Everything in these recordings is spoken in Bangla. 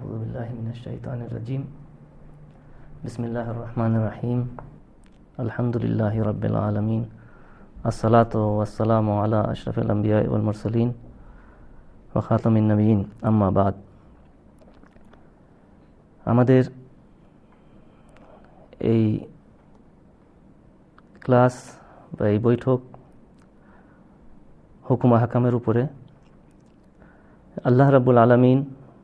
أعوذ بالله من الشيطان الرجيم بسم الله الرحمن الرحيم الحمد لله رب العالمين الصلاة والسلام على أشرف الأنبياء والمرسلين وخاتم النبيين أما بعد আমাদের এই ক্লাস বা এই বৈঠক হুকুম আহকামের উপরে আল্লাহ রাব্বুল আলামিন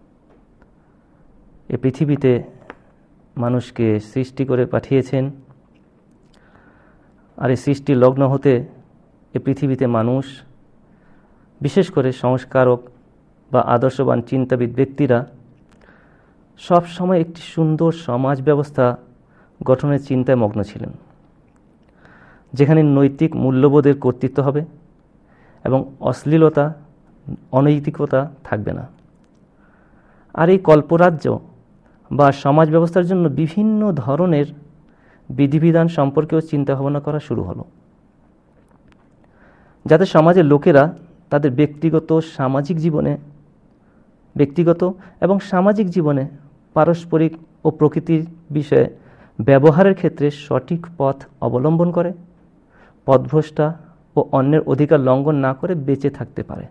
এই পৃথিবীতে মানুষকে সৃষ্টি করে পাঠিয়েছেন। আর এই সৃষ্টি লগ্ন হতে এই পৃথিবীতে মানুষ, বিশেষ করে সংস্কারক বা আদর্শবান চিন্তাবিদ ব্যক্তিরা সব সময় একটি সুন্দর সমাজ ব্যবস্থা গঠনের চিন্তায় মগ্ন ছিলেন, যেখানে নৈতিক মূল্যবোধের কর্তৃত্ব হবে এবং অশ্লীলতা, অনৈতিকতা থাকবে না। আর এই কল্পরাজ্য বা সমাজ ব্যবস্থার জন্য বিভিন্ন ধরনের বিধিবিধান সম্পর্কেও চিন্তা ভাবনা করা শুরু হলো, যাতে সমাজের লোকেরা তাদের ব্যক্তিগত এবং সামাজিক জীবনে পারস্পরিক ও প্রকৃতির বিষয়ে ব্যবহারের ক্ষেত্রে সঠিক পথ অবলম্বন করে, পথভ্রষ্টা ও অন্যের অধিকার লঙ্ঘন না করে বেঁচে থাকতে পারে।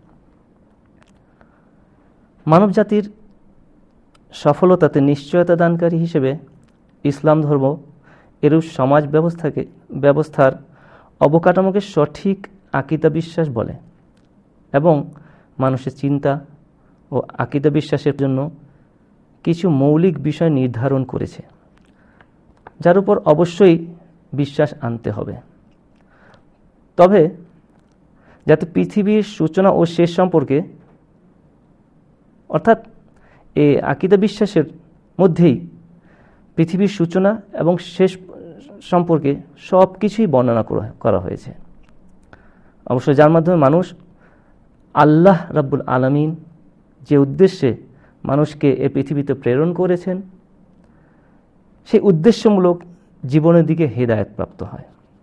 মানবজাতির সফলতাতে নিশ্চয়তা দানকারী হিসেবে ইসলাম ধর্ম এরূপ সমাজ ব্যবস্থার অবকাঠামোকে সঠিক আকীদা বিশ্বাস বলে এবং মানুষের চিন্তা ও আকীদা বিশ্বাসের জন্য কিছু মৌলিক বিষয় নির্ধারণ করেছে, যার উপর অবশ্যই বিশ্বাস আনতে হবে। তবে যাতে পৃথিবীর সূচনা ও শেষ সম্পর্কে, অর্থাৎ এই আকীদা বিশ্বাসের মধ্যেই পৃথিবীর সূচনা এবং শেষ সম্পর্কে সব কিছুই বর্ণনা করা হয়েছে। অবশ্য যার মাধ্যমে মানুষ আল্লাহ রাব্বুল আলামিন যে উদ্দেশ্যে মানুষকে এ পৃথিবীতে প্রেরণ করেছেন, সেই উদ্দেশ্যমূলক জীবনের দিকে হেদায়েত প্রাপ্ত হয়।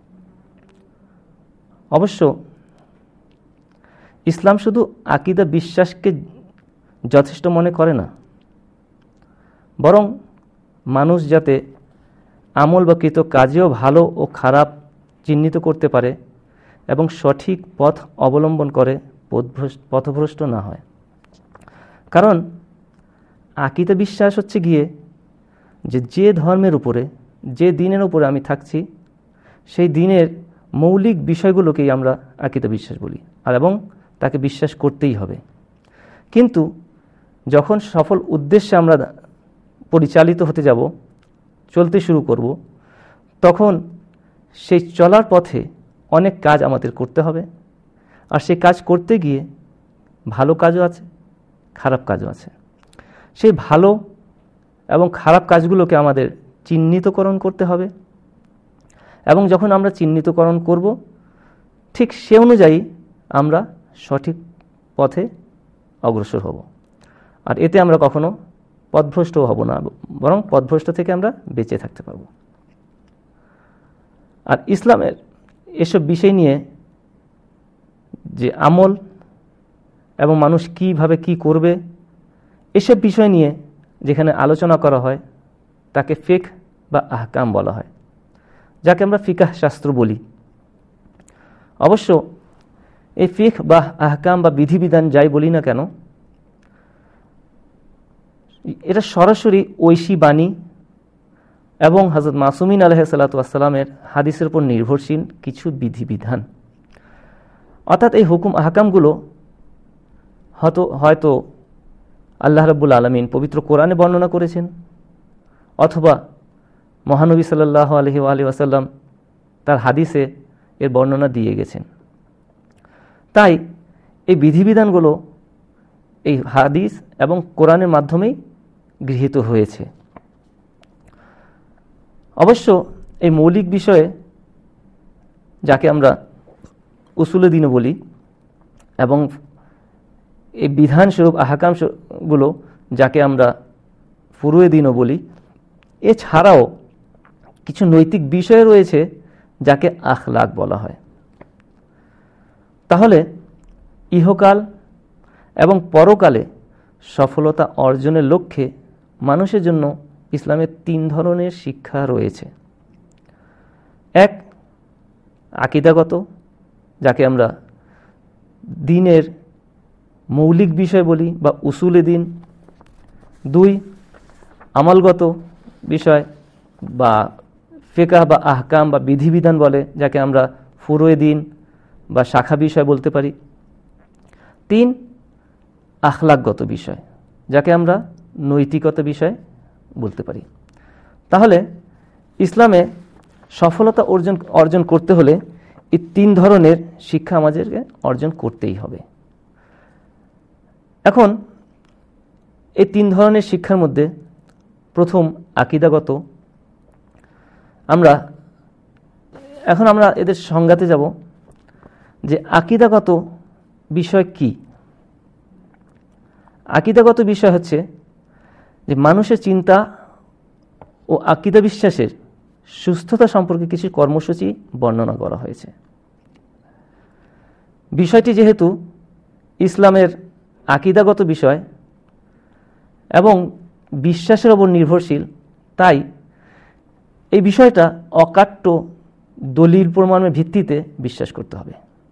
অবশ্য ইসলাম শুধু আকীদা বিশ্বাসকে যথেষ্ট মনে করে না, বরং মানুষ যাতে আমল বা কৃত কাজেও ভালো ও খারাপ চিহ্নিত করতে পারে এবং সঠিক পথ অবলম্বন করে পথভ্রষ্ট না হয়। কারণ আকীদা বিশ্বাস হচ্ছে গিয়ে যে ধর্মের উপরে, যে দিনের উপরে আমি থাকছি, সেই দিনের মৌলিক বিষয়গুলোকেই আমরা আকীদা বিশ্বাস বলি, আর এবং তাকে বিশ্বাস করতেই হবে। কিন্তু যখন সফল উদ্দেশ্যে আমরা পরিচালিত হতে যাব, চলতে শুরু করব, তখন সেই চলার পথে অনেক কাজ আমাদের করতে হবে। আর সেই কাজ করতে গিয়ে ভালো কাজও আছে, খারাপ কাজও আছে। সেই ভালো এবং খারাপ কাজগুলোকে আমাদের চিহ্নিতকরণ করতে হবে এবং যখন আমরা চিহ্নিতকরণ করব, ঠিক সে অনুযায়ী আমরা সঠিক পথে অগ্রসর হব। আর এতে আমরা কখনো পথভ্রষ্টও হব না, বরং পথভ্রষ্ট থেকে আমরা বেঁচে থাকতে পারব। আর ইসলামের এসব বিষয় নিয়ে, যে আমল এবং মানুষ কিভাবে কি করবে, এসব বিষয় নিয়ে যেখানে আলোচনা করা হয় তাকে ফিকহ বা আহকাম বলা হয়, যাকে আমরা ফিকাহ শাস্ত্র বলি। অবশ্য এই ফিকহ বা আহকাম বা বিধিবিধান যাই বলি না কেন, এটা সরাসরি ঐশী বাণী এবং হযরত মাসুমিন আলাইহিসসালাতু ওয়াসসালামের হাদিসের উপর নির্ভরশীল কিছু বিধিবিধান। অর্থাৎ এই হুকুম আহকামগুলো হয়তো আল্লাহ রাব্বুল আলামিন পবিত্র কোরআনে বর্ণনা করেছেন, অথবা মহানবী সাল্লাল্লাহু আলাইহি ওয়াসাল্লাম তার হাদিসে এর বর্ণনা দিয়ে গেছেন। তাই এই বিধিবিধানগুলো এই হাদিস এবং কোরআনের মাধ্যমেই গৃহীত হয়েছে। অবশ্য এই মৌলিক বিষয়ে, যাকে আমরা উসুলে দ্বীন বলি, এবং এই বিধানস্বরূপ আহকামগুলো যাকে আমরা ফুরুয়ে দ্বীন বলি, এছাড়াও কিছু নৈতিক বিষয় রয়েছে যাকে আখলাক বলা হয়। তাহলে ইহকাল এবং পরকালে সফলতা অর্জনের লক্ষ্যে মানুষের জন্য ইসলামের 3 ধরনের শিক্ষা রয়েছে। এক, আকীদাগত, যাকে আমরা দ্বীনের মৌলিক বিষয় বলি বা উসুলে দ্বীন। 2, আমালগত বিষয় বা ফিকহ বা আহকাম বা বিধিবিধান বলে, যাকে আমরা ফুরুয়ে দ্বীন বা শাখা বিষয় বলতে পারি। 3, আখলাকগত বিষয়, যাকে আমরা নৈতিকতা বিষয় বলতে পারি। তাহলে ইসলামে সফলতা অর্জন করতে হলে এই 3 ধরনের শিক্ষা আমাদেরকে অর্জন করতেই হবে। এখন এই 3 ধরনের শিক্ষার মধ্যে প্রথম আকীদাগত। এখন আমরা এদের সংজ্ঞাতে যাব যে আকীদাগত বিষয় কি। আকীদাগত বিষয় হচ্ছে যে মানুষের চিন্তা ও আকীদা বিশ্বাসের সুস্থতা সম্পর্কে কিছু কর্মসূচি বর্ণনা করা হয়েছে। বিষয়টি যেহেতু ইসলামের আকীদাগত বিষয় এবং বিশ্বাসের উপর নির্ভরশীল, তাই এই বিষয়টা অকাট্য দলিল প্রমাণের ভিত্তিতে বিশ্বাস করতে হবে।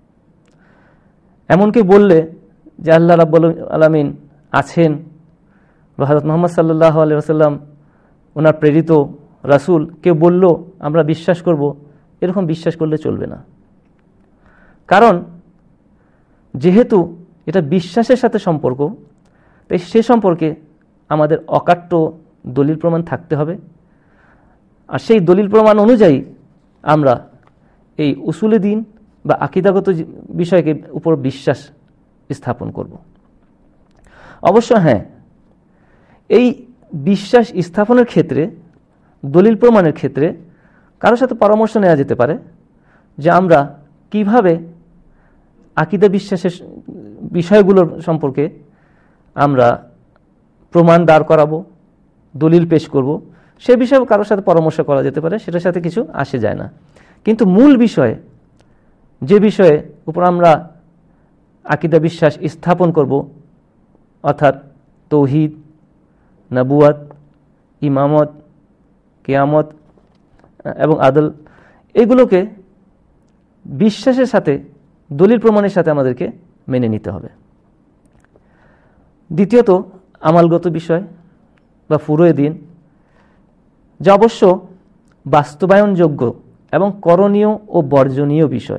এমনকি বললে যে আল্লাহ রাব্বুল আলামিন আছেন বা হযরত মুহাম্মদ সাল্লাল্লাহু আলাইহি ওয়াসাল্লাম ওনার প্রেরিত রাসূল, কেউ বলল আমরা বিশ্বাস করব, এরকম বিশ্বাস করলে চলবে না। কারণ যেহেতু এটা বিশ্বাসের সাথে সম্পর্ক, তাই সে সম্পর্কে আমাদের অকাট্য দলিল প্রমাণ থাকতে হবে। আর সেই দলিল প্রমাণ অনুযায়ী আমরা এই উসুলে দ্বীন বা আকীদাগত বিষয়কে উপর বিশ্বাস স্থাপন করব। অবশ্য হ্যাঁ, এই বিশ্বাস স্থাপনের ক্ষেত্রে, দলিল প্রমাণের ক্ষেত্রে কারোর সাথে পরামর্শ নেওয়া যেতে পারে যে আমরা কিভাবে আকীদা বিশ্বাসের বিষয়গুলোর সম্পর্কে আমরা প্রমাণ দাঁড় করাবো, দলিল পেশ করব, সে বিষয়ে কারোর সাথে পরামর্শ করা যেতে পারে, সেটার সাথে কিছু আসে যায় না। কিন্তু মূল বিষয়ে, যে বিষয়ে উপর আমরা আকীদা বিশ্বাস স্থাপন করব, অর্থাৎ তৌহিদ, নবুয়াত, ইমামত, কিয়ামত এবং আদল, এগুলোকে বিশ্বাসের সাথে, দলিল প্রমাণের সাথে আমাদেরকে মেনে নিতে হবে। দ্বিতীয়ত, আমালগত বিষয় বা ফুরুয়ে দ্বীন, যা অবশ্য বাস্তবায়নযোগ্য এবং করণীয় ও বর্জনীয় বিষয়,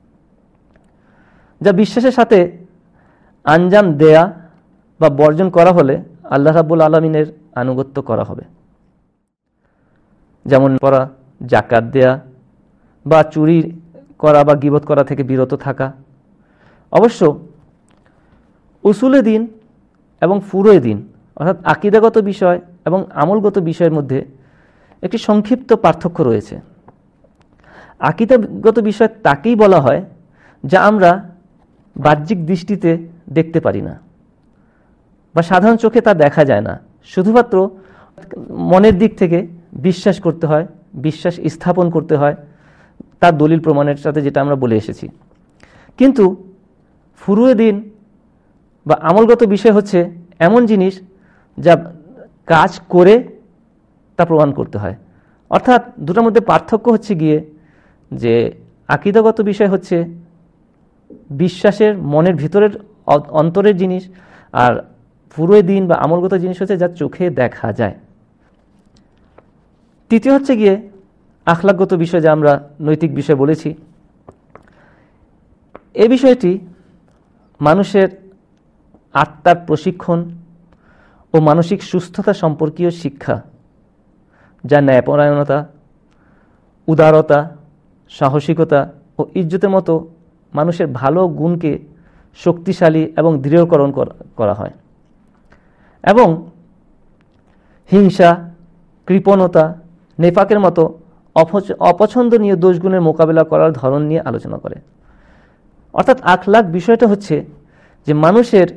যা বিশ্বাসের সাথে আঞ্জাম দেয়া বা বর্জন করা হলে আল্লাহ রাব্বুল আলামিনের আনুগত্য করা হবে। যেমন পড়া, জাকাত দেয়া বা চুরি করা বা গীবত করা থেকে বিরত থাকা। অবশ্য উসুলে দ্বীন এবং ফুরুয়ে দ্বীন, অর্থাৎ আকীদাগত বিষয় এবং আমলগত বিষয়ের মধ্যে একটি সংক্ষিপ্ত পার্থক্য রয়েছে। আকীদাগত বিষয় তাকেই বলা হয় যা আমরা বাহ্যিক দৃষ্টিতে দেখতে পারি না বা সাধারণ চোখে তা দেখা যায় না, শুধুমাত্র মনের দিক থেকে বিশ্বাস করতে হয়, বিশ্বাস স্থাপন করতে হয় তার দলিল প্রমাণের সাথে, যেটা আমরা বলে এসেছি। কিন্তু ফুরুয়ে দ্বীন বা আমলগত বিষয় হচ্ছে এমন জিনিস যা কাজ করে তা প্রমাণ করতে হয়। অর্থাৎ দুটোর মধ্যে পার্থক্য হচ্ছে গিয়ে যে আকীদাগত বিষয় হচ্ছে বিশ্বাসের মনের ভিতরের অন্তরের জিনিস, আর ফুরুয়ে দ্বীন বা আমলগত জিনিস হচ্ছে যা চোখে দেখা যায়। তৃতীয় হচ্ছে গিয়ে আখলাকগত বিষয়, যা আমরা নৈতিক বিষয় বলেছি। এই বিষয়টি মানুষের আত্মার প্রশিক্ষণ ও মানসিক সুস্থতা সম্পর্কীয় শিক্ষা, যা ন্যায়পরায়ণতা, উদারতা, সাহসিকতা ও ইজ্জতের মতো মানুষের ভালো গুণকে শক্তিশালী এবং দৃঢ়করণ করা হয়, এবং হিংসা, কৃপণতা, নেফাকের মতো অপছন্দনীয় দোষগুণের মোকাবেলা করার ধরন নিয়ে আলোচনা করে। অর্থাৎ আখলাক বিষয়টা হচ্ছে যে মানুষের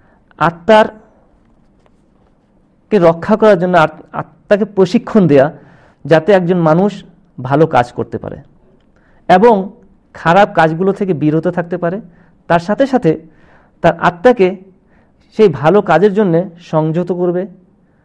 আত্মাকে রক্ষা করার জন্য আত্মাকে প্রশিক্ষণ দেয়া, যাতে একজন মানুষ ভালো কাজ করতে পারে এবং খারাপ কাজগুলো থেকে বিরত থাকতে পারে, তার সাথে সাথে তার আত্মাকে সেই ভালো কাজের জন্য সংযত করবে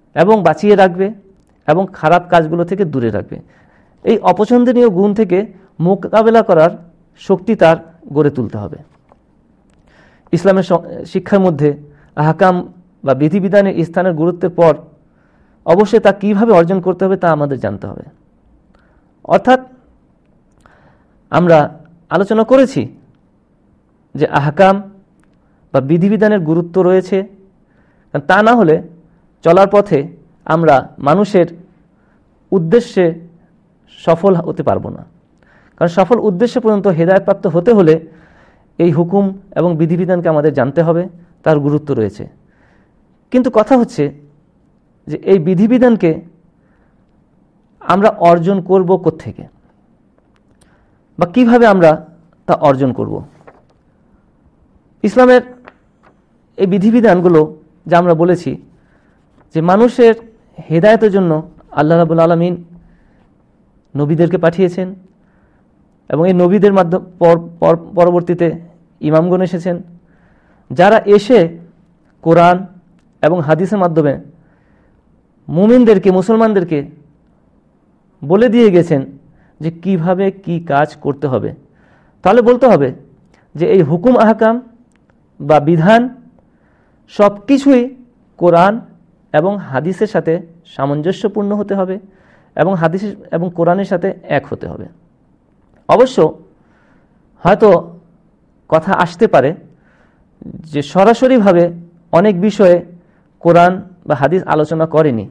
এবং বাঁচিয়ে রাখবে এবং খারাপ কাজগুলো থেকে দূরে রাখবে। এই অপছন্দনীয় গুণ থেকে মোকাবেলা করার শক্তি তার গড়ে তুলতে হবে। ইসলামের শিক্ষার মধ্যে আহকাম বা বিধিবিধানের স্থানের গুরুত্বের পর অবশ্যই তা কীভাবে অর্জন করতে হবে তা আমাদের জানতে হবে। অর্থাৎ আমরা আলোচনা করেছি যে আহকাম বা বিধিবিধানের গুরুত্ব রয়েছে, তা না হলে চলার পথে আমরা মানুষের উদ্দেশ্যে সফল হতে পারবো না। কারণ সফল উদ্দেশ্য পর্যন্ত হেদায়েতপ্রাপ্ত হতে হলে এই হুকুম এবং বিধিবিধানকে আমাদের জানতে হবে, তার গুরুত্ব রয়েছে। কিন্তু কথা হচ্ছে যে এই বিধিবিধানকে আমরা অর্জন করব কোত্থেকে বা কিভাবে আমরা তা অর্জন করব। ইসলামের এই বিধিবিধানগুলো যা আমরা বলেছি যে মানুষের হেদায়েতের জন্য আল্লাহ রাব্বুল আলামিন নবীদেরকে পাঠিয়েছেন এবং এই নবীদের মাধ্যমে পরবর্তীতে ইমামগণ এসেছেন, যারা এসে কোরআন এবং হাদিসের মাধ্যমে মুমিনদেরকে, মুসলমানদেরকে বলে দিয়ে গেছেন যে কিভাবে কি কাজ করতে হবে। তাহলে বলতে হবে যে এই হুকুম আহকাম বা বিধান সব কিছুই কোরআন এবং হাদিসের সাথে সামঞ্জস্যপূর্ণ হতে হবে এবং হাদিস এবং কোরআনের সাথে এক হতে হবে। অবশ্য হয়তো কথা আসতে পারে যে সরাসরিভাবে অনেক বিষয়ে কোরআন বা হাদিস আলোচনা করেনি।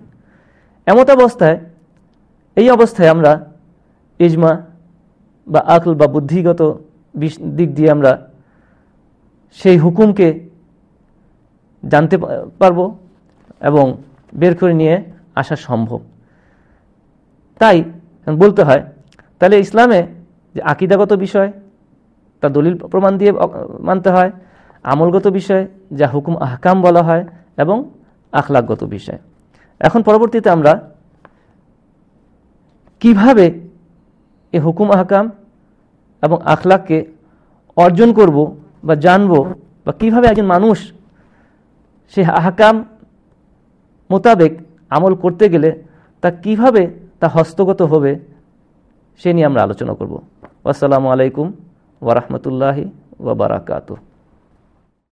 এই অবস্থায় আমরা ইজমা বা আকল বা বুদ্ধিগত দিক দিয়ে আমরা সেই হুকুমকে জানতে পারবো এবং বের করে নিয়ে আসা সম্ভব। তাই বলতে হয় তাহলে ইসলামে যে আকীদাগত বিষয় তা দলিল প্রমাণ দিয়ে মানতে হয়, আমলগত বিষয় যা হুকুম আহকাম বলা হয় এবং আখলাকগত বিষয়। এখন পরবর্তীতে আমরা কিভাবে এই হুকুম আহকাম এবং আখলাককে অর্জন করব বা জানব বা কিভাবে একজন মানুষ সেই আহকাম মোতাবেক আমল করতে গেলে তা কিভাবে তা হস্তগত হবে সে নিয়ে আমরা আলোচনা করব। আসসালামু আলাইকুম ওয়া রাহমাতুল্লাহি ওয়া বারাকাতুহু।